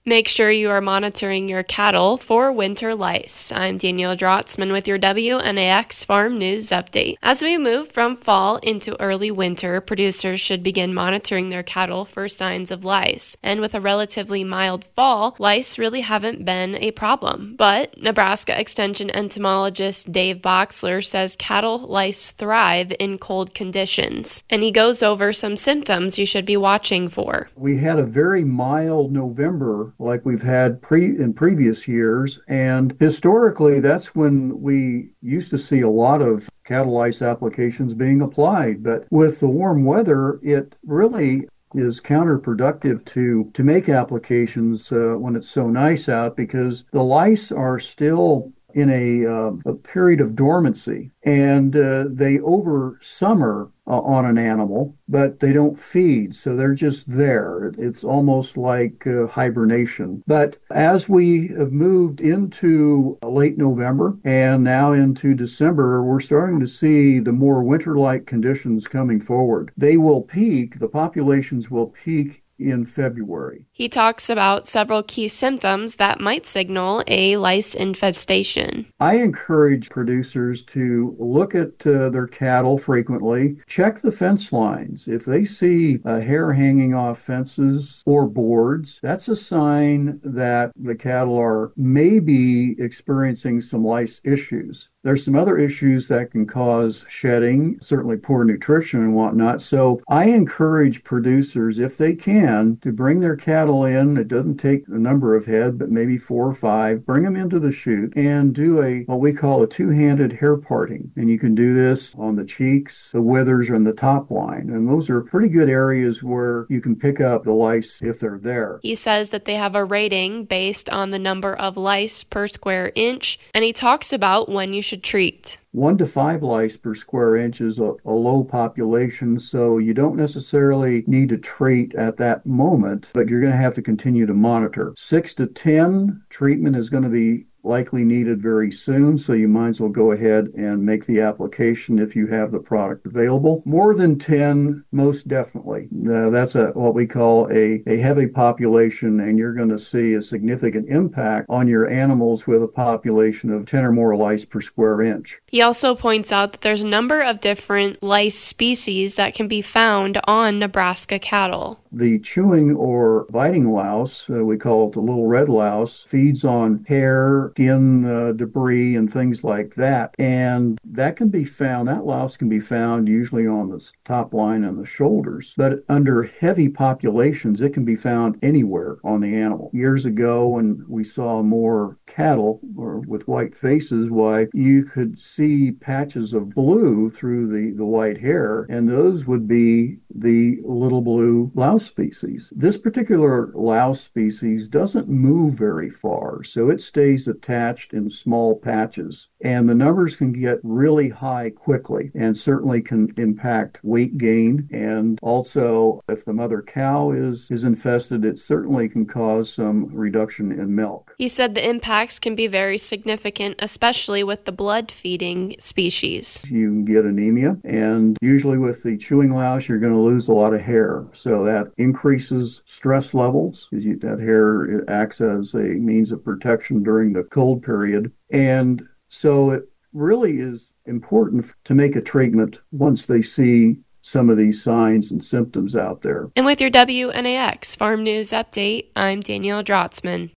Make sure you are monitoring your cattle for winter lice. I'm Danielle Drotzman with your WNAX Farm News Update. As we move from fall into early winter, producers should begin monitoring their cattle for signs of lice. And with a relatively mild fall, lice really haven't been a problem. But Nebraska Extension entomologist Dave Boxler says cattle lice thrive in cold conditions. And he goes over some symptoms you should be watching for. We had a very mild November like we've had in previous years, and historically that's when we used to see a lot of cattle lice applications being applied. But with the warm weather, it really is counterproductive to make applications when it's so nice out, because the lice are still in a period of dormancy, and they over summer on an animal, but they don't feed, so they're just there. It's almost like hibernation. But as we have moved into late November and now into December, we're starting to see the more winter-like conditions coming forward. They will peak, the populations will peak in February. He talks about several key symptoms that might signal a lice infestation. I encourage producers to look at their cattle frequently, check the fence lines. If they see hair hanging off fences or boards, that's a sign that the cattle are maybe experiencing some lice issues. There's some other issues that can cause shedding, certainly poor nutrition and whatnot. So I encourage producers, if they can, to bring their cattle in. It doesn't take a number of head, but maybe 4 or 5. Bring them into the chute and do what we call a two-handed hair parting. And you can do this on the cheeks, the withers, and the top line. And those are pretty good areas where you can pick up the lice if they're there. He says that they have a rating based on the number of lice per square inch, and he talks about when you should treat. 1 to 5 lice per square inch is a low population, so you don't necessarily need to treat at that moment, but you're going to have to continue to monitor. 6 to 10, treatment is going to be likely needed very soon, so you might as well go ahead and make the application if you have the product available. More than 10, most definitely. That's what we call a heavy population, and you're going to see a significant impact on your animals with a population of 10 or more lice per square inch. He also points out that there's a number of different lice species that can be found on Nebraska cattle. The chewing or biting louse, we call it the little red louse, feeds on hair, skin debris, and things like that. And that louse can be found usually on the top line and the shoulders. But under heavy populations, it can be found anywhere on the animal. Years ago, when we saw more cattle or with white faces, why you could see patches of blue through the white hair, and those would be the little blue louse species. This particular louse species doesn't move very far, so it stays attached in small patches, and the numbers can get really high quickly and certainly can impact weight gain. And also, if the mother cow is infested, it certainly can cause some reduction in milk. He said the impacts can be very significant, especially with the blood feeding species. You can get anemia, and usually with the chewing louse, you're going to lose a lot of hair. So that increases stress levels, because that hair acts as a means of protection during the cold period. And so it really is important to make a treatment once they see some of these signs and symptoms out there. And with your WNAX Farm News Update, I'm Danielle Drotzman.